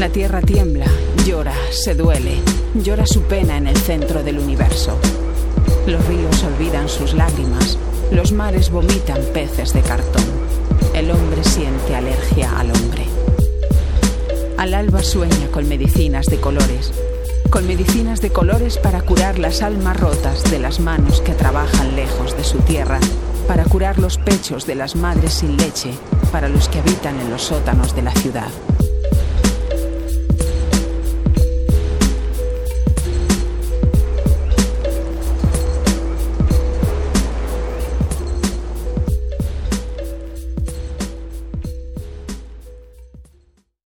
La tierra tiembla, llora, se duele, llora su pena en el centro del universo. Los ríos olvidan sus lágrimas, los mares vomitan peces de cartón. El hombre siente alergia al hombre. Al alba sueña con medicinas de colores para curar las almas rotas de las manos que trabajan lejos de su tierra, para curar los pechos de las madres sin leche, para los que habitan en los sótanos de la ciudad.